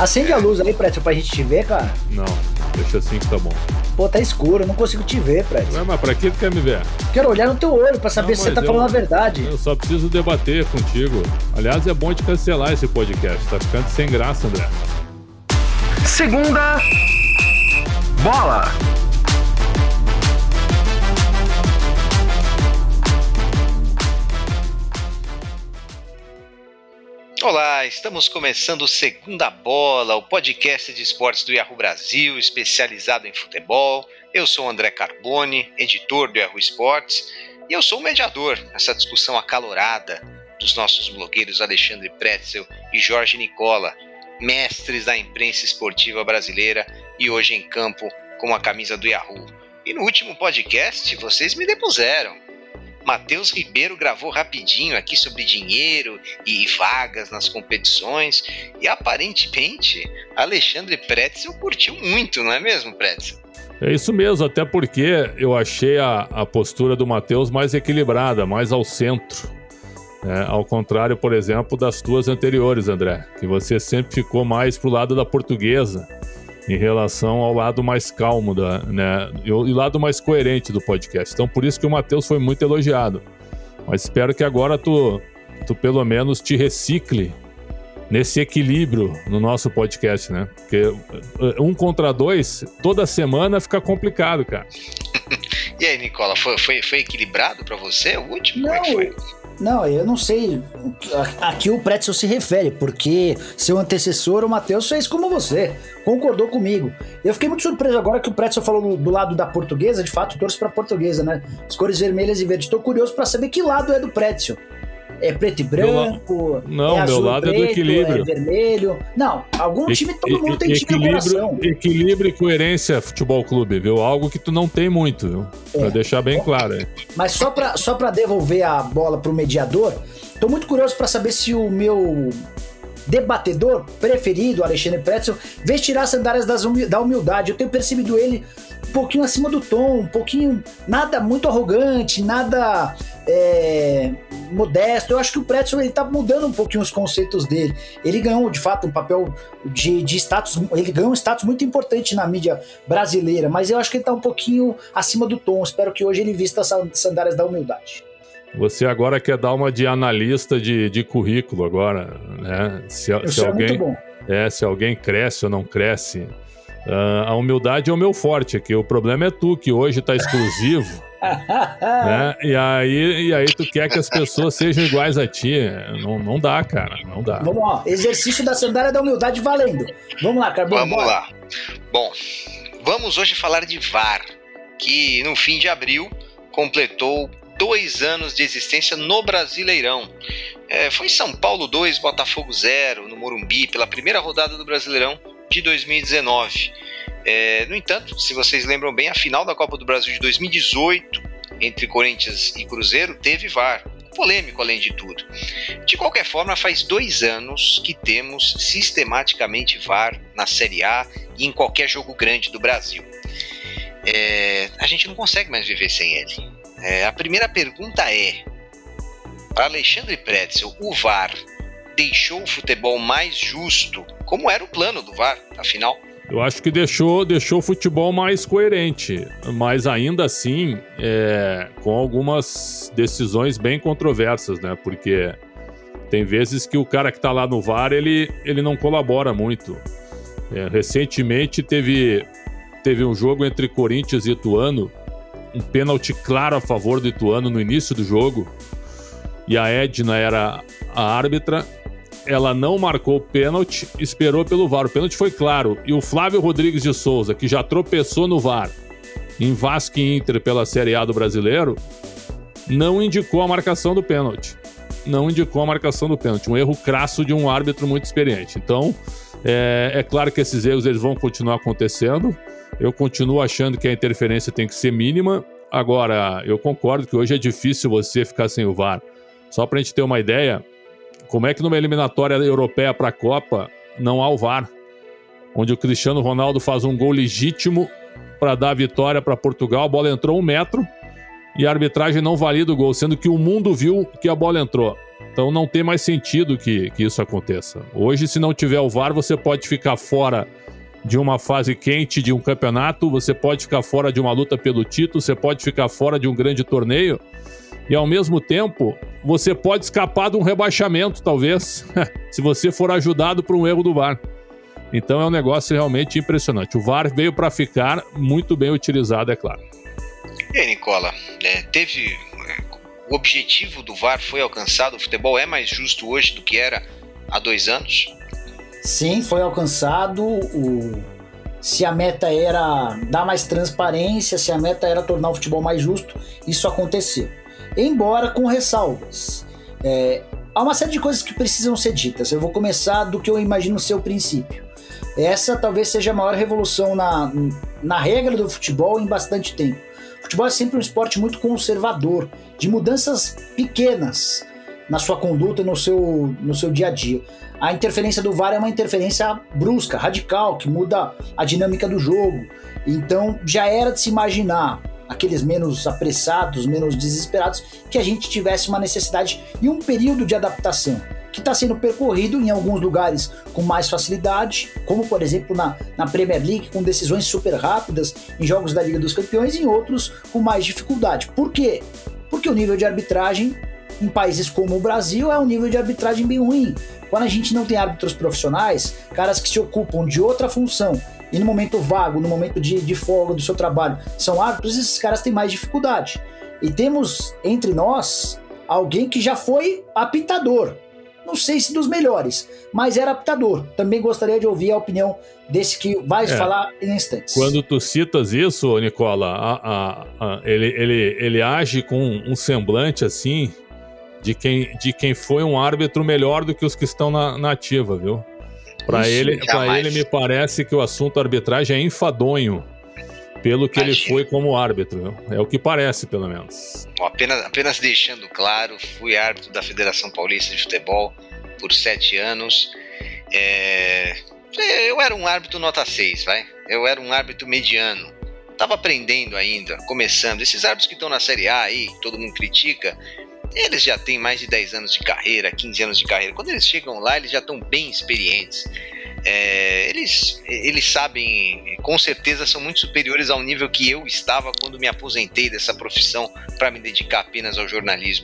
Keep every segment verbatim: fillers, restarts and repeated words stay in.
Acende a luz aí, Pretzel, pra gente te ver, cara. Não, deixa assim que tá bom. Pô, tá escuro, eu não consigo te ver, Pretzel. Ué, mas pra que tu quer me ver? Quero olhar no teu olho pra saber não, se você tá eu, falando a verdade. Eu só preciso debater contigo. Aliás, é bom de cancelar esse podcast, tá ficando sem graça, André. Segunda bola. Olá, estamos começando o Segunda Bola, o podcast de esportes do Yahoo Brasil, especializado em futebol. Eu sou o André Carboni, editor do Yahoo Esportes, e eu sou o mediador nessa discussão acalorada dos nossos blogueiros Alexandre Pretzel e Jorge Nicola, mestres da imprensa esportiva brasileira e hoje em campo com a camisa do Yahoo. E no último podcast vocês me depuseram. Matheus Ribeiro gravou rapidinho aqui sobre dinheiro e vagas nas competições e aparentemente Alexandre Pretzel curtiu muito, não é mesmo, Pretzel? É isso mesmo, até porque eu achei a, a postura do Matheus mais equilibrada, mais ao centro. É, ao contrário, por exemplo, das tuas anteriores, André, que você sempre ficou mais pro lado da portuguesa em relação ao lado mais calmo, da, né, e o lado mais coerente do podcast. Então, por isso que o Matheus foi muito elogiado. Mas espero que agora tu, tu pelo menos te recicle nesse equilíbrio no nosso podcast, né? Porque um contra dois, toda semana fica complicado, cara. E aí, Nicola, foi, foi, foi equilibrado pra você o último? Não, Como é que foi? Não, eu não sei a que o Pretzel se refere, porque seu antecessor, o Matheus, fez como você, concordou comigo. Eu fiquei muito surpreso agora que o Pretzel falou do lado da portuguesa, de fato, torço pra portuguesa, né? As cores vermelhas e verdes. Estou curioso pra saber que lado é do Pretzel. É preto e branco? Não, é meu lado preto, é do equilíbrio. É vermelho? Não, algum e, time, todo mundo e, tem time no coração. Equilíbrio e coerência, Futebol Clube, viu? Algo que tu não tem muito, viu? Pra é. deixar bem claro. Aí. Mas só pra, só pra devolver a bola pro mediador, tô muito curioso pra saber se o meu debatedor preferido, Alexandre Pretzel, vestirá as sandálias das humi- da humildade. Eu tenho percebido ele um pouquinho acima do tom, um pouquinho, nada muito arrogante, nada é, modesto. Eu acho que o Pretzel, ele tá mudando um pouquinho os conceitos dele. Ele ganhou, de fato, um papel de, de status, ele ganhou um status muito importante na mídia brasileira, mas eu acho que ele tá um pouquinho acima do tom. Espero que hoje ele vista as sandálias da humildade. Você agora quer dar uma de analista de, de currículo agora, né? Se, se alguém, é, muito bom. É, se alguém cresce ou não cresce. Uh, a humildade é o meu forte aqui. O problema é tu, que hoje tá exclusivo. né? E aí, e aí tu quer que as pessoas sejam iguais a ti. Não, não dá, cara. Não dá. Vamos lá. Exercício da sandália da humildade valendo. Vamos lá, Carbono. Vamos lá. Bom, vamos hoje falar de V A R, que no fim de abril completou dois anos de existência no Brasileirão. É, foi São Paulo dois, Botafogo zero, no Morumbi, pela primeira rodada do Brasileirão de dois mil e dezenove. É, no entanto, se vocês lembram bem, a final da Copa do Brasil de dois mil e dezoito, entre Corinthians e Cruzeiro, teve V A R. Polêmico, além de tudo. De qualquer forma, faz dois anos que temos sistematicamente V A R na Série A e em qualquer jogo grande do Brasil. É, a gente não consegue mais viver sem ele. É, a primeira pergunta é: para Alexandre Pretzel, o V A R deixou o futebol mais justo? Como era o plano do V A R, afinal? Eu acho que deixou, deixou o futebol mais coerente, mas ainda assim é, com algumas decisões bem controversas, né? Porque tem vezes que o cara que tá lá no V A R, ele, ele não colabora muito. É, recentemente teve, teve um jogo entre Corinthians e Ituano, um pênalti claro a favor do Ituano no início do jogo, e a Edna era a árbitra. Ela não marcou o pênalti, esperou pelo V A R. O pênalti foi claro. E o Flávio Rodrigues de Souza, que já tropeçou no V A R em Vasco e Inter pela Série A do Brasileiro, não indicou a marcação do pênalti. Não indicou a marcação do pênalti. Um erro crasso de um árbitro muito experiente. Então, é, é claro que esses erros eles vão continuar acontecendo. Eu continuo achando que a interferência tem que ser mínima. Agora, eu concordo que hoje é difícil você ficar sem o V A R. Só pra gente ter uma ideia, como é que numa eliminatória europeia para a Copa não há o V A R? Onde o Cristiano Ronaldo faz um gol legítimo para dar a vitória para Portugal, a bola entrou um metro e a arbitragem não valida o gol, sendo que o mundo viu que a bola entrou. Então não tem mais sentido que, que isso aconteça. Hoje, se não tiver o V A R, você pode ficar fora de uma fase quente de um campeonato, você pode ficar fora de uma luta pelo título, você pode ficar fora de um grande torneio, e ao mesmo tempo, você pode escapar de um rebaixamento, talvez, se você for ajudado por um erro do V A R. Então é um negócio realmente impressionante. O V A R veio para ficar, muito bem utilizado, é claro. E aí, Nicola, é, teve... o objetivo do V A R foi alcançado? O futebol é mais justo hoje do que era há dois anos? Sim, foi alcançado. O... Se a meta era dar mais transparência, se a meta era tornar o futebol mais justo, isso aconteceu. Embora com ressalvas. É... Há uma série de coisas que precisam ser ditas. Eu vou começar do que eu imagino ser o princípio. Essa talvez seja a maior revolução na, na regra do futebol em bastante tempo. O futebol é sempre um esporte muito conservador, de mudanças pequenas na sua conduta, no seu, no seu dia a dia. A interferência do V A R é uma interferência brusca, radical, que muda a dinâmica do jogo. Então já era de se imaginar, aqueles menos apressados, menos desesperados, que a gente tivesse uma necessidade e um período de adaptação, que está sendo percorrido em alguns lugares com mais facilidade, como por exemplo na, na Premier League, com decisões super rápidas em jogos da Liga dos Campeões, e em outros com mais dificuldade. Por quê? Porque o nível de arbitragem em países como o Brasil é um nível de arbitragem bem ruim. Quando a gente não tem árbitros profissionais, caras que se ocupam de outra função, e no momento vago, no momento de, de folga do seu trabalho, são árbitros, esses caras têm mais dificuldade. E temos entre nós alguém que já foi apitador. Não sei se dos melhores, mas era apitador. Também gostaria de ouvir a opinião desse que vai é, falar em instantes. Quando tu citas isso, Nicola, a, a, a, ele, ele, ele age com um semblante assim de quem, de quem foi um árbitro melhor do que os que estão na, na ativa, viu? Para ele, para ele me parece que o assunto arbitragem é enfadonho pelo que Imagina. ele foi como árbitro, viu? É o que parece, pelo menos. Bom, apenas, apenas deixando claro, fui árbitro da Federação Paulista de Futebol por sete anos. É... Eu era um árbitro nota seis, vai? Eu era um árbitro mediano. Tava aprendendo ainda, começando. Esses árbitros que estão na Série A aí, que todo mundo critica, eles já têm mais de dez anos de carreira, quinze anos de carreira. Quando eles chegam lá, eles já estão bem experientes. É, eles, eles sabem, com certeza são muito superiores ao nível que eu estava quando me aposentei dessa profissão para me dedicar apenas ao jornalismo.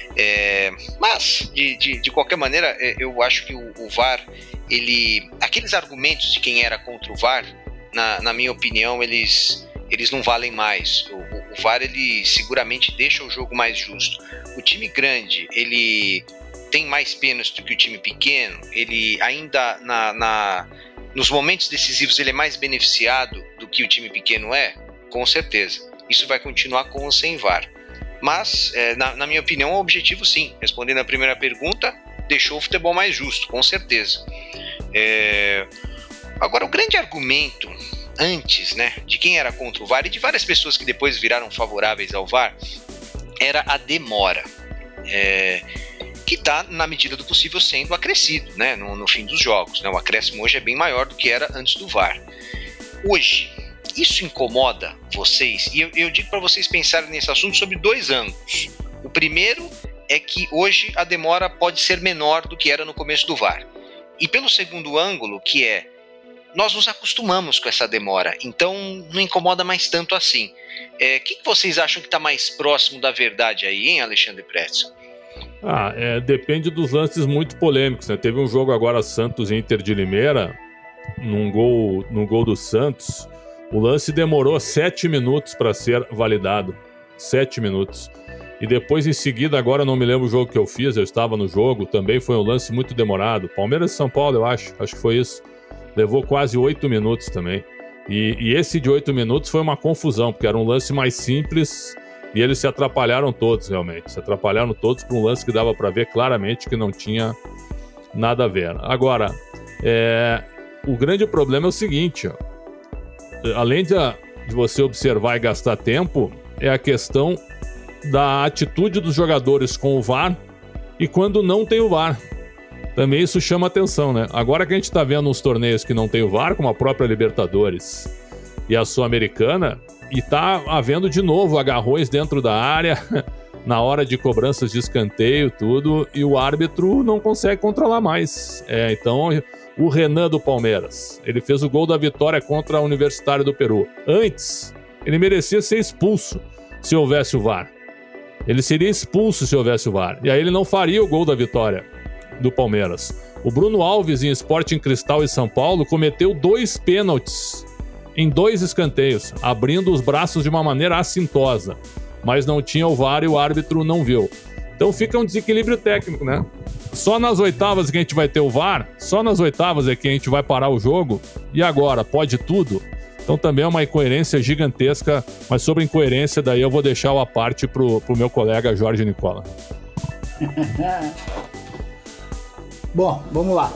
É, mas, de, de, de qualquer maneira, eu acho que o, o V A R, ele, aqueles argumentos de quem era contra o V A R, na, na minha opinião, eles, eles não valem mais. O, o, o V A R, ele seguramente deixa o jogo mais justo. O time grande, ele tem mais pênaltis do que o time pequeno, ele ainda na, na, nos momentos decisivos ele é mais beneficiado do que o time pequeno é, com certeza. Isso vai continuar com ou sem V A R. Mas, é, na, na minha opinião, o objetivo sim, respondendo a primeira pergunta, deixou o futebol mais justo, com certeza. É, agora, o grande argumento antes, né, de quem era contra o V A R e de várias pessoas que depois viraram favoráveis ao V A R, era a demora. É, que está, na medida do possível, sendo acrescido, né, no, no fim dos jogos. Né? O acréscimo hoje é bem maior do que era antes do V A R. Hoje, isso incomoda vocês? E eu, eu digo para vocês pensarem nesse assunto sobre dois ângulos. O primeiro é que hoje a demora pode ser menor do que era no começo do V A R. E pelo segundo ângulo, que é, nós nos acostumamos com essa demora, então não incomoda mais tanto assim. O é, que, que vocês acham que está mais próximo da verdade aí, hein, Alexandre Pretzel? Ah, é, depende dos lances muito polêmicos, né? Teve um jogo agora, Santos e Inter de Limeira, num gol, num gol do Santos. O lance demorou sete minutos para ser validado. Sete minutos. E depois, em seguida, agora não me lembro o jogo que eu fiz, eu estava no jogo, também foi um lance muito demorado. Palmeiras e São Paulo, eu acho, acho que foi isso. Levou quase oito minutos também. E, e esse de oito minutos foi uma confusão, porque era um lance mais simples. E eles se atrapalharam todos, realmente. Se atrapalharam todos por um lance que dava para ver claramente que não tinha nada a ver. Agora, é, o grande problema é o seguinte, ó, além de, de você observar e gastar tempo, é a questão da atitude dos jogadores com o V A R e quando não tem o V A R. Também isso chama atenção, né? Agora que a gente está vendo uns torneios que não tem o V A R, como a própria Libertadores e a Sul-Americana, e tá havendo de novo agarrões dentro da área, na hora de cobranças de escanteio, tudo, e o árbitro não consegue controlar mais. É, então, o Renan do Palmeiras, ele fez o gol da vitória contra a Universitário do Peru. Antes, ele merecia ser expulso se houvesse o V A R. Ele seria expulso se houvesse o V A R. E aí ele não faria o gol da vitória do Palmeiras. O Bruno Alves, em Sporting Cristal e São Paulo, cometeu dois pênaltis em dois escanteios, abrindo os braços de uma maneira assintosa. Mas não tinha o V A R e o árbitro não viu. Então fica um desequilíbrio técnico, né? Só nas oitavas que a gente vai ter o V A R, só nas oitavas é que a gente vai parar o jogo, e agora, pode tudo? Então também é uma incoerência gigantesca, mas sobre incoerência, daí eu vou deixar o à parte pro, pro meu colega Jorge Nicola. Bom, vamos lá.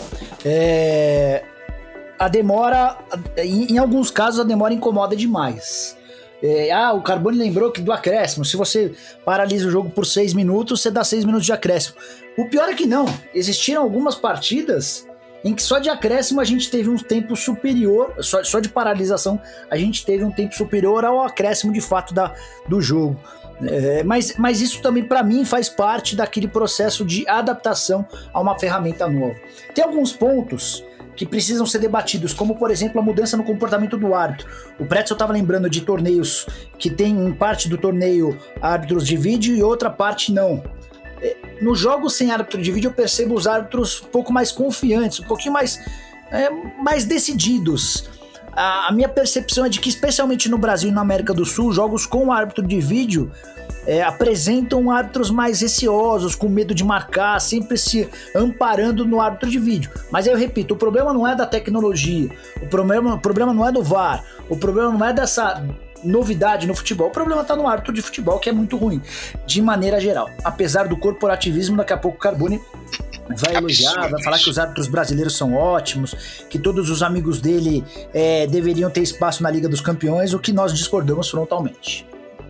É... A demora, em, em alguns casos a demora incomoda demais. É, ah, o Carbone lembrou que do acréscimo, se você paralisa o jogo por seis minutos, você dá seis minutos de acréscimo. O pior é que não, existiram algumas partidas em que só de acréscimo a gente teve um tempo superior, só, só de paralisação a gente teve um tempo superior ao acréscimo de fato da, do jogo. É, mas, mas isso também para mim faz parte daquele processo de adaptação a uma ferramenta nova. Tem alguns pontos que precisam ser debatidos, como por exemplo a mudança no comportamento do árbitro. O Pretzel estava lembrando de torneios que tem em parte do torneio árbitros de vídeo e outra parte não. Nos jogos sem árbitro de vídeo eu percebo os árbitros um pouco mais confiantes, um pouquinho mais, é, mais decididos. A, a minha percepção é de que, especialmente no Brasil e na América do Sul, jogos com árbitro de vídeo É, apresentam árbitros mais receosos, com medo de marcar, sempre se amparando no árbitro de vídeo. Mas eu repito, o problema não é da tecnologia, o problema, o problema não é do V A R, o problema não é dessa novidade no futebol, o problema está no árbitro de futebol, que é muito ruim, de maneira geral. Apesar do corporativismo, daqui a pouco o Carbone vai elogiar, vai falar que os árbitros brasileiros são ótimos, que todos os amigos dele é, deveriam ter espaço na Liga dos Campeões, o que nós discordamos frontalmente.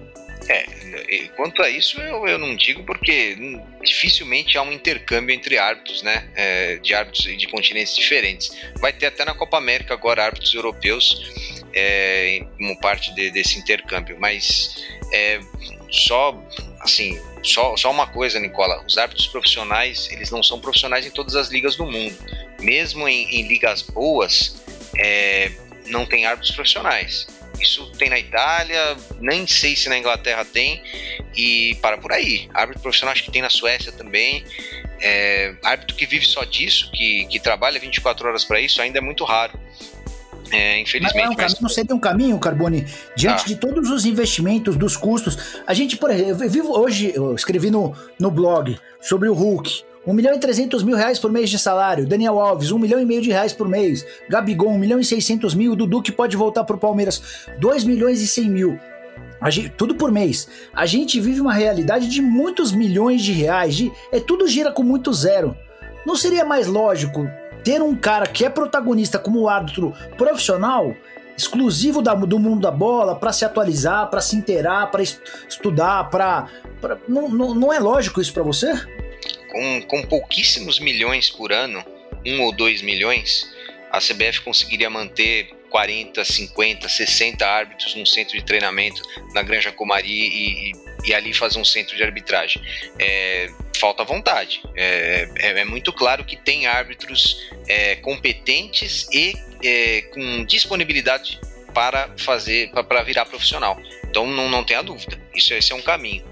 É, quanto a isso eu, eu não digo, porque dificilmente há um intercâmbio entre árbitros, né, é, de árbitros de continentes diferentes. Vai ter até na Copa América agora árbitros europeus é, como parte de, desse intercâmbio, mas é, só assim, só, só uma coisa, Nicola, os árbitros profissionais, eles não são profissionais em todas as ligas do mundo, mesmo em, em ligas boas, é, não tem árbitros profissionais. Isso tem na Itália, nem sei se na Inglaterra tem, e para por aí. Árbitro profissional acho que tem na Suécia também. É, árbitro que vive só disso, que, que trabalha vinte e quatro horas para isso, ainda é muito raro. É, infelizmente. Mas não, mas... não seria um caminho, Carbone, diante ah. de todos os investimentos, dos custos. A gente, por exemplo, eu vivo hoje, eu escrevi no, no blog sobre o Hulk. um milhão e trezentos mil reais por mês de salário. Daniel Alves, um milhão e meio de reais por mês. Gabigol, um milhão e seiscentos mil. Dudu, que pode voltar pro Palmeiras, dois milhões e cem mil. A gente, tudo por mês. A gente vive uma realidade de muitos milhões de reais. De, é, tudo gira com muito zero. Não seria mais lógico ter um cara que é protagonista como árbitro profissional, exclusivo da, do mundo da bola, para se atualizar, para se inteirar, para estudar, para... Não, não, não é lógico isso para você? Com, com pouquíssimos milhões por ano, um ou dois milhões, a C B F conseguiria manter quarenta, cinquenta, sessenta árbitros num centro de treinamento na Granja Comari e, e, e ali fazer um centro de arbitragem. É, falta vontade. É, é, é muito claro que tem árbitros é, competentes e é, com disponibilidade para fazer, para virar profissional. Então não, não tenha dúvida. Isso, esse é um caminho.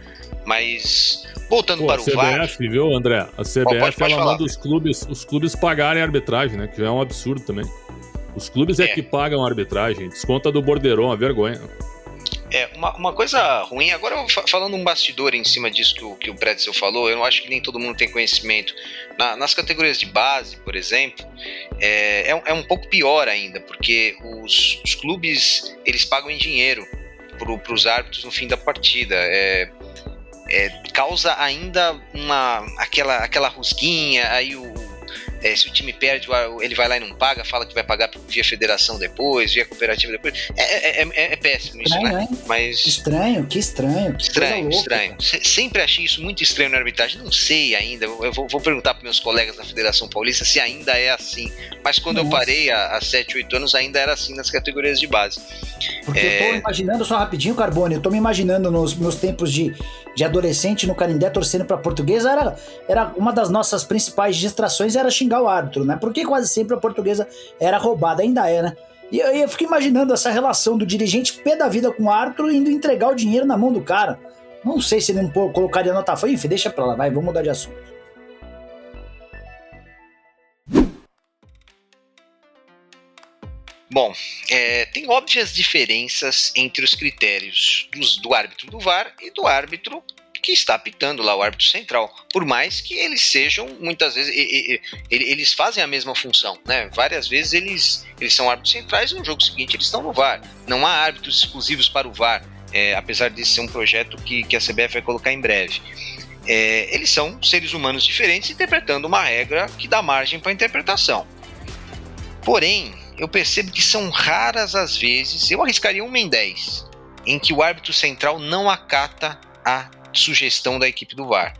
Mas voltando Pô, para o V A R... A C B F, viu, André? A C B F, pode, pode ela falar. manda os clubes, os clubes pagarem a arbitragem, né? Que já é um absurdo também. Os clubes é, é que pagam a arbitragem. Desconta do Borderon, uma vergonha. É, uma, uma coisa ruim... Agora, falando um bastidor em cima disso que o, que o Pretzel falou, eu não acho que nem todo mundo tem conhecimento. Na, nas categorias de base, por exemplo, é, é, é um pouco pior ainda, porque os, os clubes, eles pagam em dinheiro para os árbitros no fim da partida. É... É, causa ainda uma, aquela, aquela rusguinha, aí o, é, se o time perde, ele vai lá e não paga, fala que vai pagar via federação depois, via cooperativa depois. É, é, é, é péssimo isso, estranho, né? Mas... Estranho, que estranho. Que estranho, estranho. Sempre achei isso muito estranho na arbitragem, não sei ainda, eu vou, vou perguntar para meus colegas da Federação Paulista se ainda é assim, mas quando Nossa. eu parei há, há sete, oito anos ainda era assim nas categorias de base. Porque é... eu tô imaginando, só rapidinho, Carbone, eu tô me imaginando nos meus tempos de, de adolescente no Canindé torcendo pra Portuguesa, era, era uma das nossas principais distrações, era xingar o árbitro, né? Porque quase sempre a Portuguesa era roubada, ainda é, né? E eu, eu fico imaginando essa relação do dirigente pé da vida com o árbitro indo entregar o dinheiro na mão do cara. Não sei se ele não colocaria nota fã, enfim, deixa pra lá, vai, vamos mudar de assunto. Bom, é, tem óbvias diferenças entre os critérios dos, do árbitro do V A R e do árbitro que está apitando lá, o árbitro central. Por mais que eles sejam, muitas vezes, e, e, e, eles fazem a mesma função, né? Várias vezes eles, eles são árbitros centrais e no jogo seguinte eles estão no V A R. Não há árbitros exclusivos para o V A R, é, apesar de ser um projeto que, que a C B F vai colocar em breve. É, eles são seres humanos diferentes interpretando uma regra que dá margem para interpretação. Porém, eu percebo que são raras as vezes, eu arriscaria uma em dez, em que o árbitro central não acata a sugestão da equipe do V A R.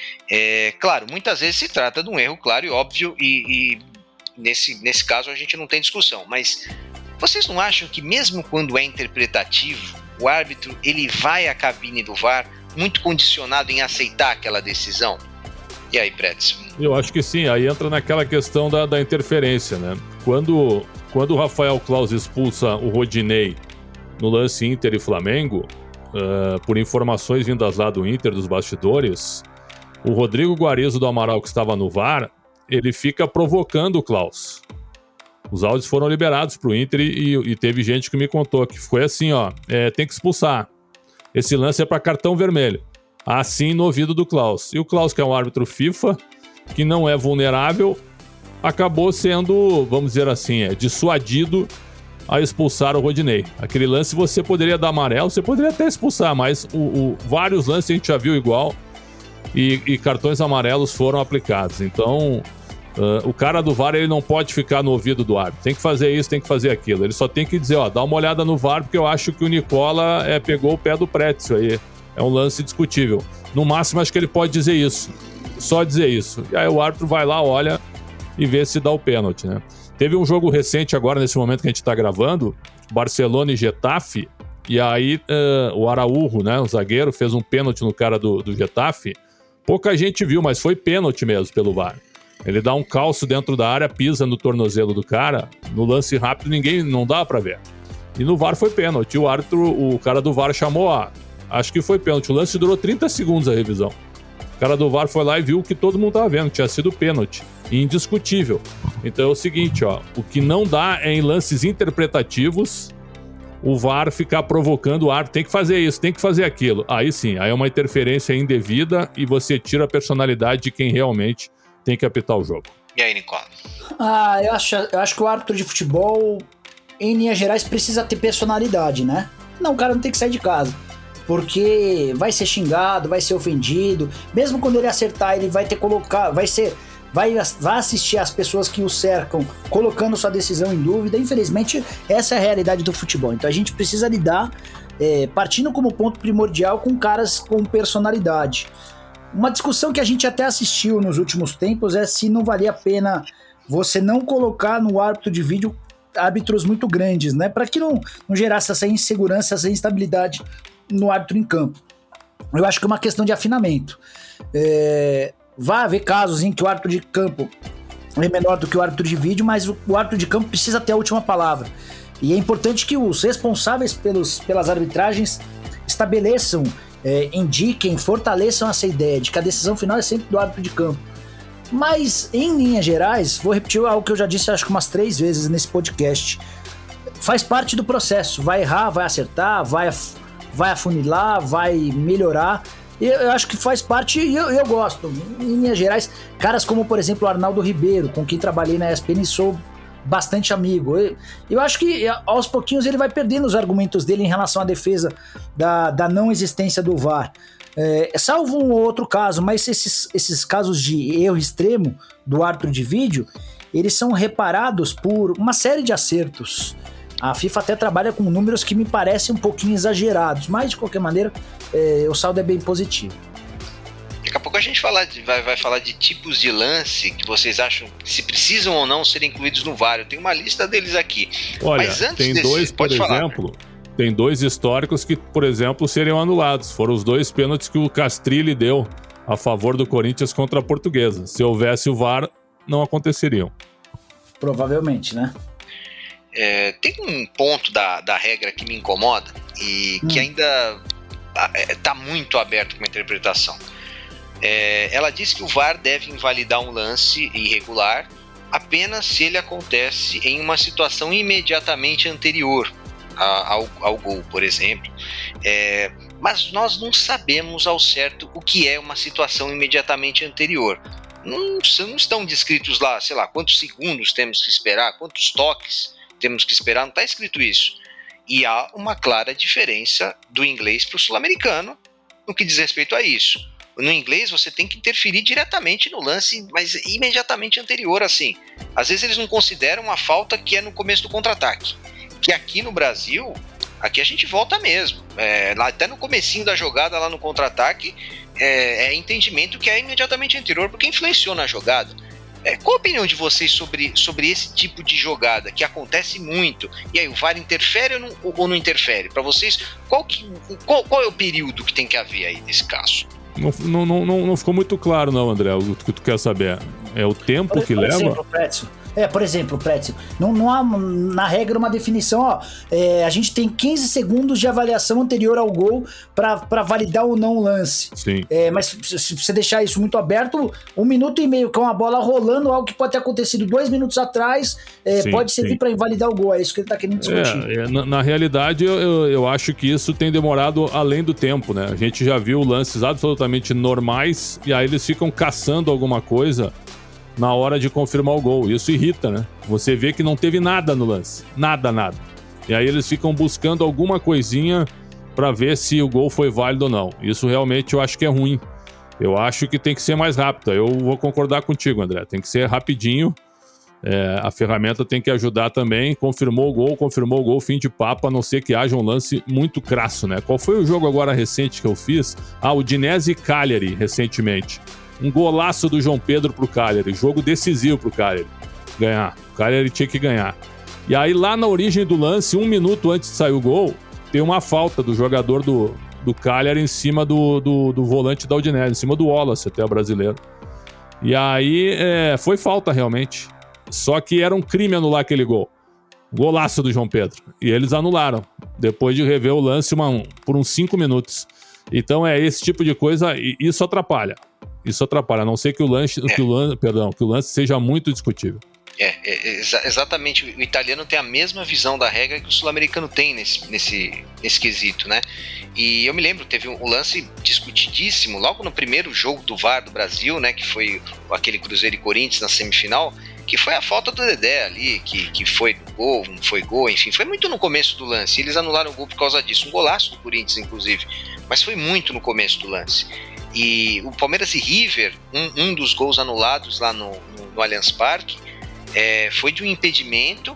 É, claro, muitas vezes se trata de um erro claro e óbvio, e, e nesse, nesse caso a gente não tem discussão, mas vocês não acham que mesmo quando é interpretativo, o árbitro ele vai à cabine do V A R muito condicionado em aceitar aquela decisão? E aí, Pretzel? Eu acho que sim, aí entra naquela questão da, da interferência, né? Quando... Quando o Rafael Claus expulsa o Rodinei no lance Inter e Flamengo, uh, por informações vindas lá do Inter, dos bastidores, o Rodrigo Guarizo do Amaral, que estava no V A R, ele fica provocando o Claus. Os áudios foram liberados para o Inter e, e teve gente que me contou que foi assim, ó, é, tem que expulsar. Esse lance é para cartão vermelho. Assim no ouvido do Claus. E o Claus, que é um árbitro FIFA, que não é vulnerável, acabou sendo, vamos dizer assim, é, dissuadido a expulsar o Rodinei. Aquele lance você poderia dar amarelo, você poderia até expulsar, mas o, o, vários lances a gente já viu igual e, e cartões amarelos foram aplicados. Então, uh, o cara do V A R ele não pode ficar no ouvido do árbitro. Tem que fazer isso, tem que fazer aquilo. Ele só tem que dizer, ó, dá uma olhada no V A R, porque eu acho que o Nicola é, pegou o pé do Pretzel aí. É um lance discutível. No máximo, acho que ele pode dizer isso. Só dizer isso. E aí o árbitro vai lá, olha e ver se dá o pênalti, né? Teve um jogo recente agora, nesse momento que a gente tá gravando, Barcelona e Getafe, e aí uh, o Araújo, né, o zagueiro, fez um pênalti no cara do, do Getafe. Pouca gente viu, mas foi pênalti mesmo pelo V A R. Ele dá um calço dentro da área, pisa no tornozelo do cara, no lance rápido ninguém, não dá pra ver. E no V A R foi pênalti, o árbitro, o cara do V A R chamou, ó, acho que foi pênalti, o lance durou trinta segundos a revisão. O cara do V A R foi lá e viu o que todo mundo tava vendo, tinha sido pênalti. Indiscutível. Então é o seguinte, ó, o que não dá é em lances interpretativos o V A R ficar provocando o árbitro, tem que fazer isso, tem que fazer aquilo. Aí sim, aí é uma interferência indevida e você tira a personalidade de quem realmente tem que apitar o jogo. E aí, Nicola? Ah, eu acho, eu acho que o árbitro de futebol, em linhas gerais, precisa ter personalidade, né? Não, o cara não tem que sair de casa. Porque vai ser xingado, vai ser ofendido. Mesmo quando ele acertar, ele vai ter colocado, vai ser, vai, vai assistir as pessoas que o cercam, colocando sua decisão em dúvida. Infelizmente, essa é a realidade do futebol. Então a gente precisa lidar, é, partindo como ponto primordial, com caras com personalidade. Uma discussão que a gente até assistiu nos últimos tempos é se não valia a pena você não colocar no árbitro de vídeo árbitros muito grandes, né? Para que não, não gerasse essa insegurança, essa instabilidade no árbitro em campo. Eu acho que é uma questão de afinamento. É, vai haver casos em que o árbitro de campo é menor do que o árbitro de vídeo, mas o, o árbitro de campo precisa ter a última palavra. E é importante que os responsáveis pelos, pelas arbitragens estabeleçam, é, indiquem, fortaleçam essa ideia de que a decisão final é sempre do árbitro de campo. Mas, em linhas gerais, vou repetir algo que eu já disse acho que umas três vezes nesse podcast. Faz parte do processo. Vai errar, vai acertar, vai, vai afunilar, vai melhorar. Eu, eu acho que faz parte e eu, eu gosto. Em linhas gerais, caras como, por exemplo, o Arnaldo Ribeiro, com quem trabalhei na E S P N e sou bastante amigo. Eu, eu acho que aos pouquinhos ele vai perdendo os argumentos dele em relação à defesa da, da não existência do V A R. É, salvo um ou outro caso, mas esses, esses casos de erro extremo do árbitro de vídeo, eles são reparados por uma série de acertos. A FIFA até trabalha com números que me parecem um pouquinho exagerados, mas de qualquer maneira é, o saldo é bem positivo. Daqui a pouco a gente fala de, vai, vai falar de tipos de lance que vocês acham se precisam ou não ser incluídos no V A R. Eu tenho uma lista deles aqui. Olha, mas antes tem desse, dois, por pode exemplo, falar. tem dois históricos que, por exemplo, seriam anulados. Foram os dois pênaltis que o Castrilli deu a favor do Corinthians contra a Portuguesa. Se houvesse o V A R, não aconteceriam. Provavelmente, né? É, tem um ponto da, da regra que me incomoda e hum. que ainda está muito aberto com a interpretação. É, ela diz que o V A R deve invalidar um lance irregular apenas se ele acontece em uma situação imediatamente anterior a, ao, ao gol, por exemplo. É, mas nós não sabemos ao certo o que é uma situação imediatamente anterior. Não, não estão descritos lá, sei lá, quantos segundos temos que esperar, quantos toques temos que esperar, não está escrito isso. E há uma clara diferença do inglês para o sul-americano no que diz respeito a isso. No inglês você tem que interferir diretamente no lance, mas imediatamente anterior, assim. Às vezes eles não consideram a falta que é no começo do contra-ataque. Que aqui no Brasil, aqui a gente volta mesmo. É, lá, até no comecinho da jogada, lá no contra-ataque, é, é entendimento que é imediatamente anterior, porque influenciou na jogada. É, qual a opinião de vocês sobre, sobre esse tipo de jogada, que acontece muito? E aí, o V A R interfere ou não, ou não interfere? Para vocês, qual, que, qual, qual é o período que tem que haver aí nesse caso? Não, não, não, não ficou muito claro, não, André, o que tu quer saber. É o tempo por, que por leva? Exemplo, Prédio. É, por exemplo, Prédio, não, não há na regra uma definição, ó, é, a gente tem quinze segundos de avaliação anterior ao gol para validar ou não o lance. Sim. É, mas se você deixar isso muito aberto, um minuto e meio com a bola rolando, algo que pode ter acontecido dois minutos atrás, é, sim, pode servir para invalidar o gol, é isso que ele tá querendo discutir. É, é, na, na realidade, eu, eu, eu acho que isso tem demorado além do tempo, né? A gente já viu lances absolutamente normais e aí eles ficam caçando alguma coisa na hora de confirmar o gol. Isso irrita, né? Você vê que não teve nada no lance. Nada, nada. E aí eles ficam buscando alguma coisinha pra ver se o gol foi válido ou não. Isso realmente eu acho que é ruim. Eu acho que tem que ser mais rápido. Eu vou concordar contigo, André. Tem que ser rapidinho. É, a ferramenta tem que ajudar também. Confirmou o gol, confirmou o gol, fim de papo, a não ser que haja um lance muito crasso, né? Qual foi o jogo agora recente que eu fiz? Ah, o Udinese e Cagliari, recentemente. Um golaço do João Pedro pro Cagliari, jogo decisivo pro Cagliari ganhar. O Cagliari tinha que ganhar. E aí lá na origem do lance, um minuto antes de sair o gol, tem uma falta do jogador do, do Cagliari em cima do, do, do volante da Udinese, em cima do Wallace, até o brasileiro. E aí é, foi falta realmente. Só que era um crime anular aquele gol. Golaço do João Pedro. E eles anularam, depois de rever o lance uma, por uns cinco minutos. Então é esse tipo de coisa, e isso atrapalha. Isso atrapalha, a não ser que o lance, é. que o lance, perdão, que o lance seja muito discutível. É, é exa- exatamente. O italiano tem a mesma visão da regra que o sul-americano tem nesse, nesse, nesse quesito, né? E eu me lembro, teve um lance discutidíssimo logo no primeiro jogo do V A R do Brasil, né? Que foi aquele Cruzeiro e Corinthians na semifinal, que foi a falta do Dedé ali, que, que foi gol, não foi gol, enfim, foi muito no começo do lance. Eles anularam o gol por causa disso, um golaço do Corinthians, inclusive, mas foi muito no começo do lance. E o Palmeiras e River, um, um dos gols anulados lá no, no, no Allianz Parque, é, foi de um impedimento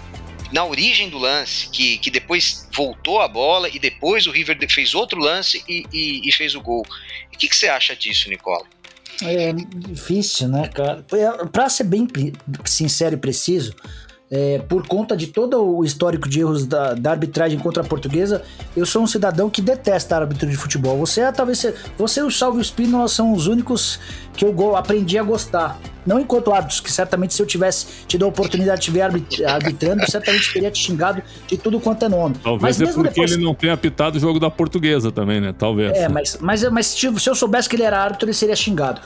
na origem do lance, que, que depois voltou a bola e depois o River fez outro lance e, e, e fez o gol. E o que, que você acha disso, Nicola? É difícil, né, cara? Pra ser bem sincero e preciso, é, por conta de todo o histórico de erros da, da arbitragem contra a Portuguesa, eu sou um cidadão que detesta árbitro de futebol. Você é, talvez, você e o Salvio Spínola são os únicos que eu go, aprendi a gostar. Não enquanto árbitros, que certamente se eu tivesse tido a oportunidade de estiver arbitrando, eu certamente teria te xingado de tudo quanto é nome. Talvez mas é mesmo porque depois... ele não tenha apitado o jogo da Portuguesa também, né? Talvez. É, mas, mas, mas se eu soubesse que ele era árbitro, ele seria xingado.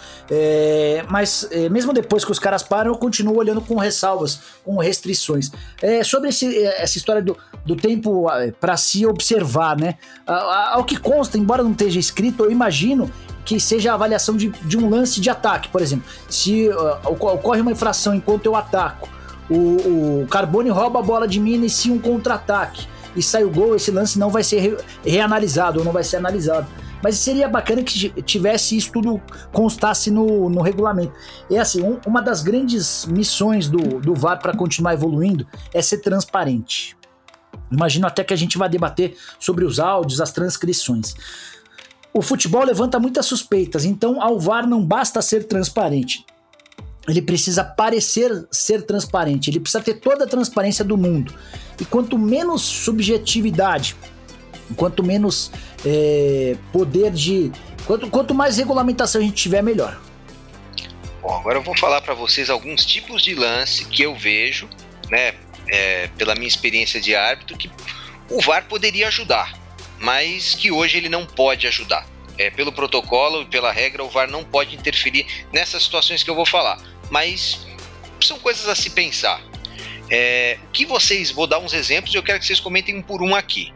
É, mas é, mesmo depois que os caras param, eu continuo olhando com ressalvas, com restrições. É, sobre esse, essa história do, do tempo para se observar, né? Ao que consta, embora não esteja escrito, eu imagino que seja a avaliação de, de um lance de ataque, por exemplo. Se uh, ocorre uma infração enquanto eu ataco, o, o Carbone rouba a bola de mim e inicia um contra-ataque e sai o gol, esse lance não vai ser re, reanalisado ou não vai ser analisado. Mas seria bacana que tivesse isso tudo, constasse no, no regulamento. E assim, um, uma das grandes missões do, do V A R para continuar evoluindo é ser transparente. Imagino até que a gente vai debater sobre os áudios, as transcrições. O futebol levanta muitas suspeitas, então ao V A R não basta ser transparente. ele precisa parecer ser transparente, ele precisa ter toda a transparência do mundo. E quanto menos subjetividade, quanto menos é, poder de... Quanto, quanto mais regulamentação a gente tiver, melhor. Bom, agora eu vou falar para vocês alguns tipos de lance que eu vejo, né, é, pela minha experiência de árbitro, que o V A R poderia ajudar, mas que hoje ele não pode ajudar. É, pelo protocolo e pela regra, o V A R não pode interferir nessas situações que eu vou falar, mas são coisas a se pensar. É, o que vocês, vou dar uns exemplos e eu quero que vocês comentem um por um aqui.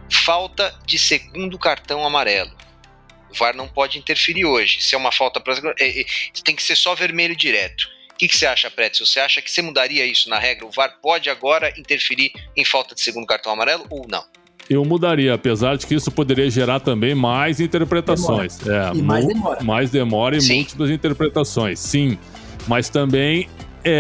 Falta de segundo cartão amarelo. O V A R não pode interferir hoje. Se é uma falta para é, é, tem que ser só vermelho direto. O que, que você acha, Pretzel? Você acha que você mudaria isso na regra? O V A R pode agora interferir em falta de segundo cartão amarelo ou não? Eu mudaria, apesar de que isso poderia gerar também mais interpretações. Demora. É, e mais demora. Mais demora e Sim. múltiplas interpretações. Sim, mas também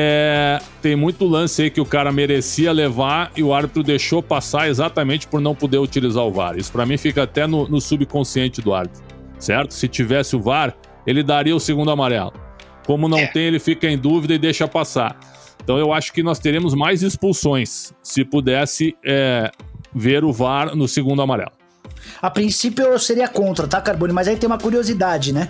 é, tem muito lance aí que o cara merecia levar e o árbitro deixou passar exatamente por não poder utilizar o V A R. Isso para mim fica até no, no subconsciente do árbitro, certo? Se tivesse o V A R, ele daria o segundo amarelo. Como não é. tem, ele fica em dúvida e deixa passar. Então eu acho que nós teríamos mais expulsões se pudesse é, ver o V A R no segundo amarelo. A princípio eu seria contra, tá, Carbone? Mas aí tem uma curiosidade, né?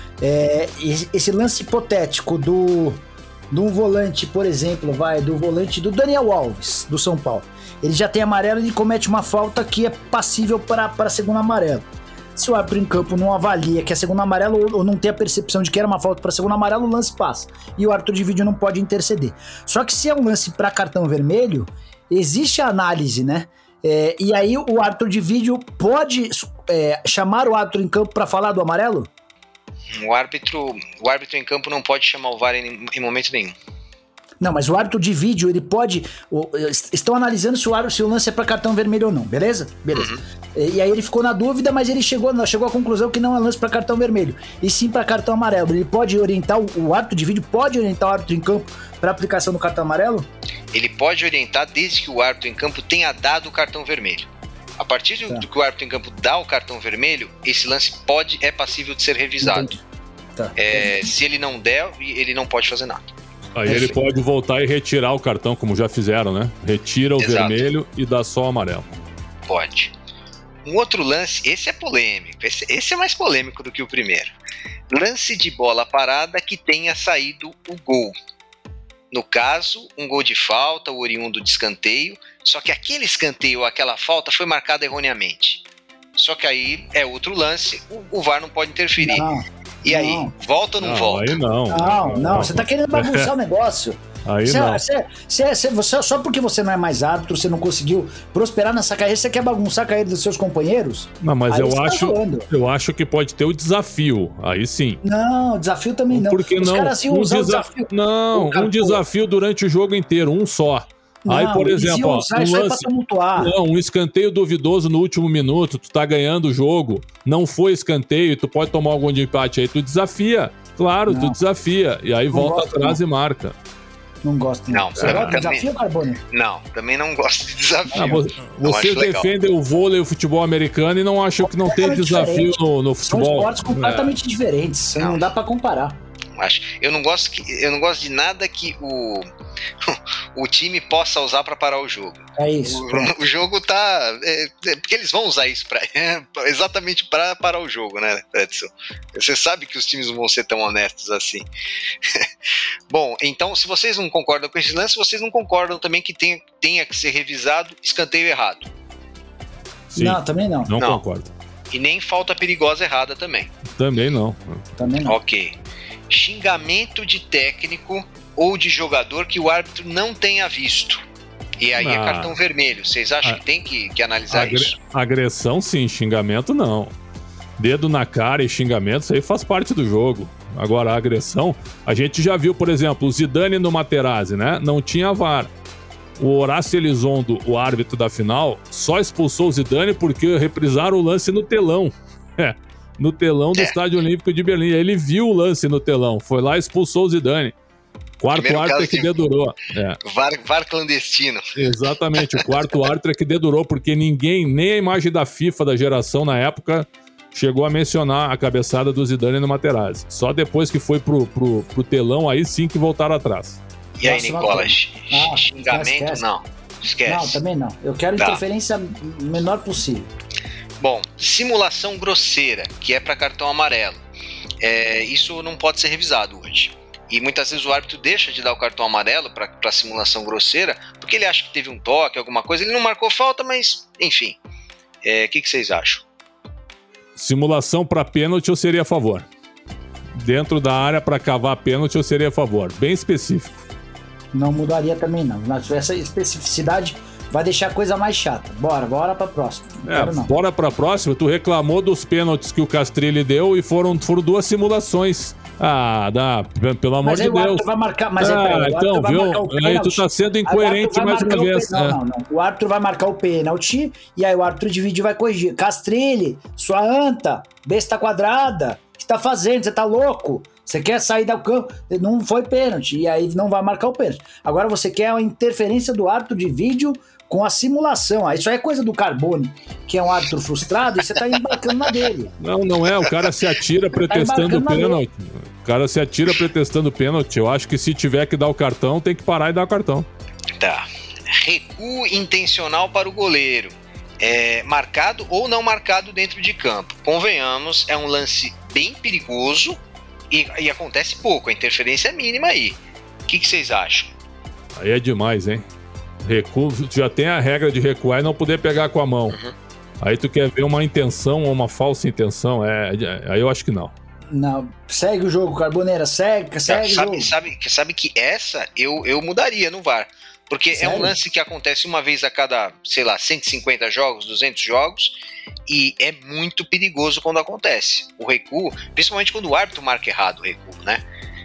É, esse lance hipotético do, do volante, por exemplo, vai, do volante do Daniel Alves, do São Paulo. Ele já tem amarelo e ele comete uma falta que é passível para, para segundo amarelo. Se o árbitro em campo não avalia que é segundo amarelo ou, ou não tem a percepção de que era uma falta para segundo amarelo, o lance passa. E o árbitro de vídeo não pode interceder. Só que se é um lance para cartão vermelho, existe a análise, né? É, e aí o árbitro de vídeo pode é, chamar o árbitro em campo para falar do amarelo? O árbitro, o árbitro em campo não pode chamar o V A R em, em momento nenhum. Não, mas o árbitro de vídeo, ele pode... O, estão analisando se o, árbitro, se o lance é para cartão vermelho ou não, beleza? Beleza. Uhum. E, e aí ele ficou na dúvida, mas ele chegou, chegou à conclusão que não é lance para cartão vermelho, e sim para cartão amarelo. Ele pode orientar, o, o árbitro de vídeo pode orientar o árbitro em campo para aplicação do cartão amarelo? Ele pode orientar desde que o árbitro em campo tenha dado o cartão vermelho. A partir do, tá. do que o árbitro em campo dá o cartão vermelho, esse lance pode, é passível de ser revisado. Tá. É, se ele não der, ele não pode fazer nada. Aí ele pode voltar e retirar o cartão, como já fizeram, né? Retira o Exato. vermelho e dá só o amarelo. Pode. Um outro lance, esse é polêmico, esse, esse é mais polêmico do que o primeiro. Lance de bola parada que tenha saído o gol. No caso, um gol de falta, o oriundo de escanteio, só que aquele escanteio ou aquela falta foi marcada erroneamente. Só que aí é outro lance, o, o V A R não pode interferir. Não. E aí, não. volta ou não, não volta? Aí não. Não, não, você tá querendo bagunçar o negócio. Aí cê, não. Cê, cê, cê, você, só porque você não é mais árbitro, você não conseguiu prosperar nessa carreira, você quer bagunçar a carreira dos seus companheiros? Não, mas aí eu acho, tá eu acho que pode ter o desafio, aí sim. Não, desafio também não. Por que Os não? caras iam um usar desa... o desafio. Não, um desafio durante o jogo inteiro, um só. Não, aí, por exemplo, ó, um, lance, não, um escanteio duvidoso no último minuto, tu tá ganhando o jogo, não foi escanteio, tu pode tomar algum de empate aí, tu desafia, claro, não. tu desafia, e aí não volta gosto, atrás não. e marca. Não gosto. Não, você gosta de desafio, Carbone? Não, também não gosto de desafio. Ah, você vocês defendem o vôlei e o futebol americano e não acham que não tem desafio no, no futebol? São esportes completamente é. diferentes, não, não dá pra comparar. Eu não gosto que, eu não gosto de nada que o, o time possa usar para parar o jogo. É isso. O, o jogo tá. É, é, porque eles vão usar isso pra, é, exatamente para parar o jogo, né, Edson? Você sabe que os times não vão ser tão honestos assim. Bom, então, se vocês não concordam com esse lance, vocês não concordam também que tenha, tenha que ser revisado escanteio errado. Sim, não, também não. Não, não concordo. E nem falta perigosa errada também. Também não. Também não. Ok. Xingamento de técnico ou de jogador que o árbitro não tenha visto. E aí ah, é cartão vermelho. Vocês acham a, que tem que, que analisar agre, isso? Agressão sim, xingamento não. Dedo na cara e xingamento, isso aí faz parte do jogo. Agora, a agressão, a gente já viu, por exemplo, o Zidane no Materazzi, né? Não tinha V A R. O Horácio Elizondo, o árbitro da final, só expulsou o Zidane porque reprisaram o lance no telão. É. No telão do é. Estádio Olímpico de Berlim. Ele viu o lance no telão, foi lá e expulsou o Zidane. Quarto Primeiro árbitro é que de... dedurou. É. V A R, V A R clandestino. Exatamente, o quarto árbitro é que dedurou, porque ninguém, nem a imagem da FIFA da geração na época, chegou a mencionar a cabeçada do Zidane no Materazzi. Só depois que foi pro, pro, pro telão, aí sim que voltaram atrás. E aí, Nicolas? Ah, xingamento? Esquece. Não, esquece. Não, também não. Eu quero tá. interferência menor possível. Bom, simulação grosseira, que é para cartão amarelo. É, isso não pode ser revisado hoje. E muitas vezes o árbitro deixa de dar o cartão amarelo para simulação grosseira, porque ele acha que teve um toque, alguma coisa. Ele não marcou falta, mas, enfim. O é, que, que vocês acham? Simulação para pênalti eu seria a favor. Dentro da área para cavar pênalti eu seria a favor. Bem específico. Não mudaria também não. Essa especificidade vai deixar a coisa mais chata. Bora, bora pra próxima. Não é, não. Bora pra próxima. Tu reclamou dos pênaltis que o Castrilli deu e foram, foram duas simulações. Ah, dá, pelo amor mas de aí Deus. O árbitro vai marcar, mas ah, é, então, viu? Aí tu tá sendo incoerente mais uma vez. Não, não, não. O árbitro vai marcar o pênalti e aí o árbitro de vídeo vai corrigir. Castrilli, sua anta, besta quadrada, o que tá fazendo? Você tá louco? Você quer sair do campo? Não foi pênalti. E aí não vai marcar o pênalti. Agora você quer a interferência do árbitro de vídeo com a simulação. Isso aí é coisa do Carbone, que é um árbitro frustrado, e você tá embarcando na dele. Não, não é. O cara se atira pretextando tá pênalti. O cara se atira pretextando pênalti. Eu acho que se tiver que dar o cartão, tem que parar e dar o cartão. Tá. Recuo intencional para o goleiro. É, marcado ou não marcado dentro de campo. Convenhamos, é um lance bem perigoso e, e acontece pouco. A interferência é mínima aí. O que, que vocês acham? Aí é demais, hein? Recuo, já tem a regra de recuar e não poder pegar com a mão. Uhum. Aí tu quer ver uma intenção ou uma falsa intenção? É, aí eu acho que não. Não, segue o jogo, Carboneira, segue, segue sabe, o jogo. Sabe, sabe que essa eu, eu mudaria no V A R. Porque Sério? É um lance que acontece uma vez a cada, sei lá, cento e cinquenta jogos, duzentos jogos, e é muito perigoso quando acontece. O recuo, principalmente quando o árbitro marca errado o recuo, né?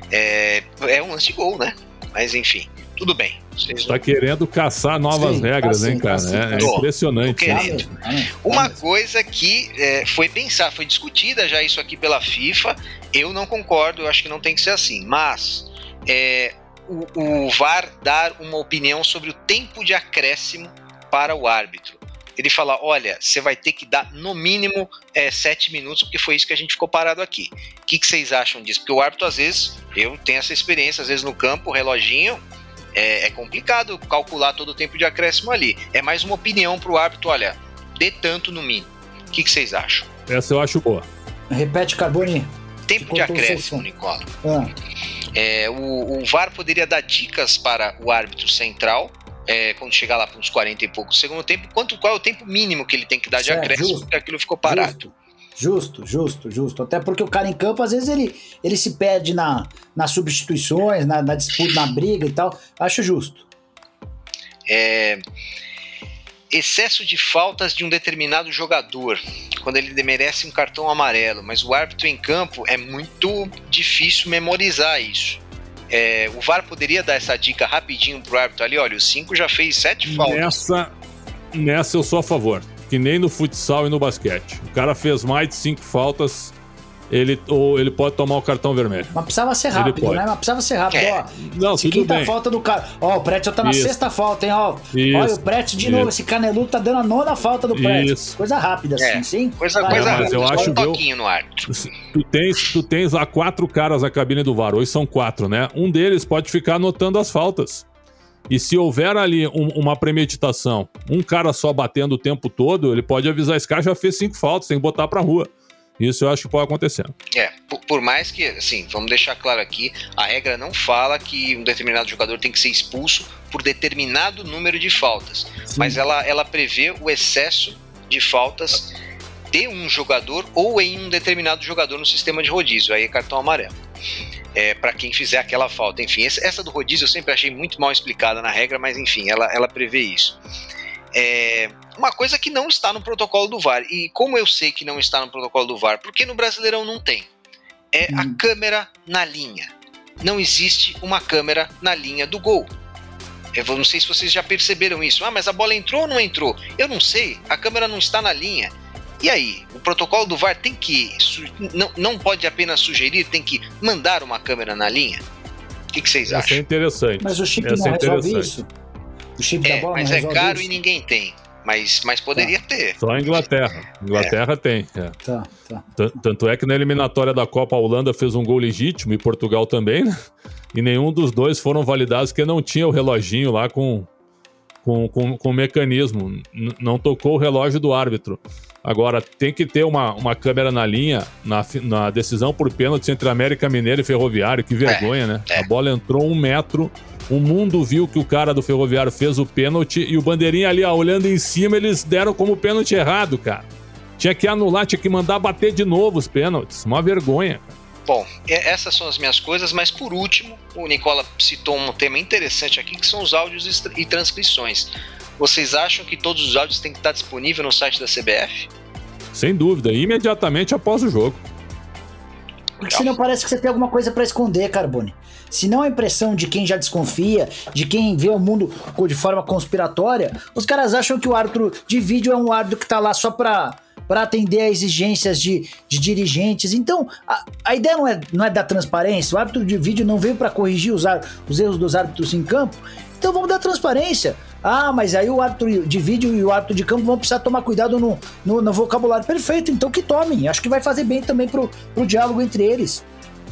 É, é um lance de gol, né? Mas enfim, tudo bem. Você tá querendo caçar novas Sim, regras, tá hein, cara? Tá é, é impressionante. Uma coisa que é, foi pensar, foi discutida já isso aqui pela FIFA, eu não concordo, eu acho que não tem que ser assim, mas é, o, o V A R dar uma opinião sobre o tempo de acréscimo para o árbitro. Ele fala, olha, você vai ter que dar no mínimo é, sete minutos, porque foi isso que a gente ficou parado aqui. O que, que vocês acham disso? Porque o árbitro, às vezes, eu tenho essa experiência, às vezes no campo, o reloginho, É, é complicado calcular todo o tempo de acréscimo ali. É mais uma opinião pro árbitro, olha, dê tanto no mínimo. O que, que vocês acham? Essa eu acho boa. Repete, Carboni. Tempo de acréscimo, Nicola. Ah. É, o, o V A R poderia dar dicas para o árbitro central, é, quando chegar lá para uns quarenta e poucos segundo tempo, quanto, qual é o tempo mínimo que ele tem que dar de certo, acréscimo, justo, porque aquilo ficou parado. Justo. Justo, justo, justo. Até porque o cara em campo, às vezes, ele, ele se perde na, nas substituições, na, na disputa, na briga e tal. Acho justo. É... Excesso de faltas de um determinado jogador, quando ele merece um cartão amarelo, mas o árbitro em campo é muito difícil memorizar isso. É... O V A R poderia dar essa dica rapidinho pro árbitro ali, olha, o cinco já fez sete faltas. Nessa, nessa eu sou a favor. Que nem no futsal e no basquete. O cara fez mais de cinco faltas, ele, ou ele pode tomar o cartão vermelho. Mas precisava ser rápido, né? Mas precisava ser rápido. É. Ó, Não, se tudo quinta bem. falta do cara. Ó, o Pretzel tá na Isso. sexta falta, hein? Ó, Isso. olha o Pretzel de novo. Isso. Esse caneludo tá dando a nona falta do Pretzel. Isso. Coisa rápida, assim, é. sim? Coisa, Vai, coisa mas rápida, eu só acho um que eu- toquinho no árbitro. Tu tens, tu tens lá quatro caras na cabine do V A R, hoje são quatro, né? Um deles pode ficar anotando as faltas. E se houver ali um, uma premeditação, um cara só batendo o tempo todo, ele pode avisar, esse cara já fez cinco faltas, tem que botar pra rua. Isso eu acho que pode acontecer. É, por, por mais que, assim, vamos deixar claro aqui, a regra não fala que um determinado jogador tem que ser expulso por determinado número de faltas, Sim. mas ela, ela prevê o excesso de faltas de um jogador ou em um determinado jogador no sistema de rodízio, aí é cartão amarelo. É, para quem fizer aquela falta. Enfim, essa do rodízio eu sempre achei muito mal explicada na regra, mas enfim, ela, ela prevê isso. É, uma coisa que não está no protocolo do V A R, e como eu sei que não está no protocolo do V A R, porque no Brasileirão não tem, é hum. a câmera na linha. Não existe uma câmera na linha do gol. Eu não sei se vocês já perceberam isso. Ah, mas a bola entrou ou não entrou? Eu não sei, a câmera não está na linha. E aí, o protocolo do V A R tem que, não, não pode apenas sugerir, tem que mandar uma câmera na linha? O que, que vocês acham? Isso é interessante. Mas o chip Essa não é resolve isso? O chip É, da bola mas não é resolve caro isso? e ninguém tem. Mas, mas poderia tá. ter. Só a Inglaterra. Inglaterra é. tem. É. Tá, tá. Tanto é que na eliminatória da Copa a Holanda fez um gol legítimo e Portugal também, né? E nenhum dos dois foram validados porque não tinha o reloginho lá com, com, com, com o mecanismo. N- não tocou o relógio do árbitro. Agora, tem que ter uma, uma câmera na linha na, na decisão por pênalti entre América Mineiro e Ferroviário. Que vergonha, é. né? É. A bola entrou um metro... O mundo viu que o cara do Ferroviário fez o pênalti e o bandeirinha ali, ó, olhando em cima, eles deram como pênalti errado, cara. Tinha que anular, tinha que mandar bater de novo os pênaltis. Uma vergonha. Bom, essas são as minhas coisas, mas por último, o Nicola citou um tema interessante aqui, que são os áudios e transcrições. Vocês acham que todos os áudios têm que estar disponíveis no site da C B F? Sem dúvida, imediatamente após o jogo. Porque senão parece que você tem alguma coisa pra esconder, Carbone. Se não a impressão de quem já desconfia, de quem vê o mundo de forma conspiratória, os caras acham que o árbitro de vídeo é um árbitro que tá lá só pra, pra atender a exigências de, de dirigentes. Então, a, a ideia não é, não é da transparência. O árbitro de vídeo não veio pra corrigir os, os erros dos árbitros em campo. Então vamos dar transparência. Ah, mas aí o árbitro de vídeo e o árbitro de campo vão precisar tomar cuidado no, no, no vocabulário. Perfeito, então que tomem. Acho que vai fazer bem também pro, pro diálogo entre eles.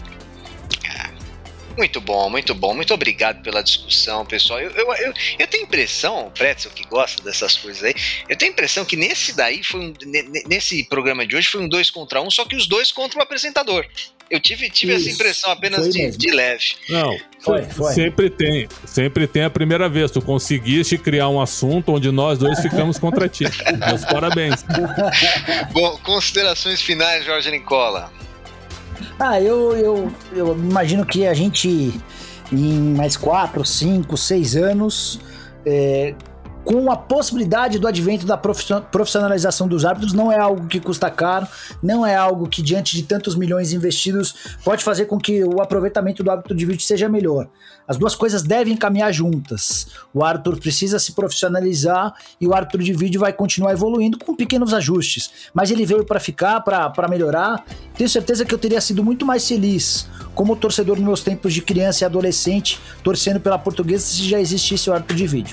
Muito bom, muito bom. Muito obrigado pela discussão, pessoal. Eu, eu, eu, eu tenho a impressão, o Pretzel que gosta dessas coisas aí, eu tenho a impressão que nesse daí, foi um, nesse programa de hoje, foi um dois contra um, só que os dois contra o apresentador. Eu tive, tive essa impressão apenas de, de leve. Não, foi, foi. Sempre tem. Sempre tem a primeira vez. Tu conseguiste criar um assunto onde nós dois ficamos contra ti. Meus parabéns. Bom, considerações finais, Jorge Nicola. Ah, eu, eu, eu imagino que a gente, em mais quatro, cinco, seis anos, é, com a possibilidade do advento da profissionalização dos árbitros, não é algo que custa caro, não é algo que, diante de tantos milhões investidos, pode fazer com que o aproveitamento do árbitro de vídeo seja melhor. As duas coisas devem caminhar juntas. O árbitro precisa se profissionalizar e o árbitro de vídeo vai continuar evoluindo com pequenos ajustes. Mas ele veio para ficar, para melhorar. Tenho certeza que eu teria sido muito mais feliz como torcedor nos meus tempos de criança e adolescente, torcendo pela Portuguesa, se já existisse o árbitro de vídeo.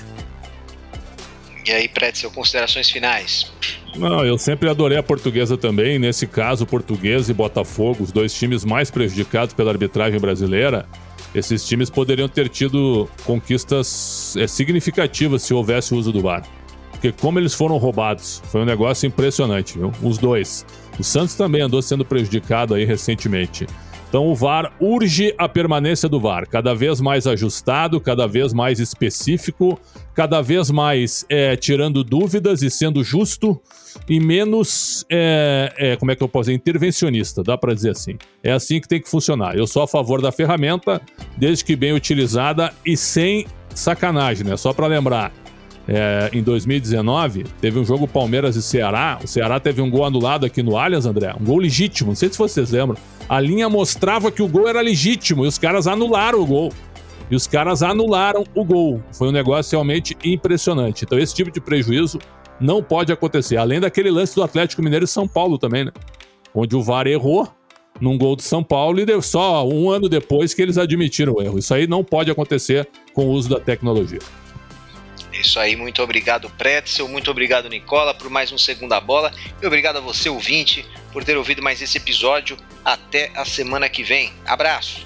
E aí, Pretzel, considerações finais? Não, eu sempre adorei a Portuguesa também. Nesse caso, Portuguesa e Botafogo, os dois times mais prejudicados pela arbitragem brasileira, esses times poderiam ter tido conquistas é, significativas se houvesse o uso do V A R. Porque como eles foram roubados, foi um negócio impressionante, viu? Os dois. O Santos também andou sendo prejudicado aí recentemente. Então o V A R urge a permanência do V A R, cada vez mais ajustado, cada vez mais específico, cada vez mais é, tirando dúvidas e sendo justo e menos, é, é, como é que eu posso dizer, intervencionista, dá pra dizer assim. É assim que tem que funcionar. Eu sou a favor da ferramenta, desde que bem utilizada e sem sacanagem, né? Só pra lembrar, é, em dois mil e dezenove, teve um jogo Palmeiras e Ceará, o Ceará teve um gol anulado aqui no Allianz, André, um gol legítimo, não sei se vocês lembram. A linha mostrava que o gol era legítimo e os caras anularam o gol. E os caras anularam o gol. Foi um negócio realmente impressionante. Então esse tipo de prejuízo não pode acontecer. Além daquele lance do Atlético Mineiro e São Paulo também, né? Onde o V A R errou num gol do São Paulo e deu só um ano depois que eles admitiram o erro. Isso aí não pode acontecer com o uso da tecnologia. Isso aí, muito obrigado, Pretzel, muito obrigado, Nicola, por mais um Segunda Bola, e obrigado a você, ouvinte, por ter ouvido mais esse episódio. Até a semana que vem. Abraço!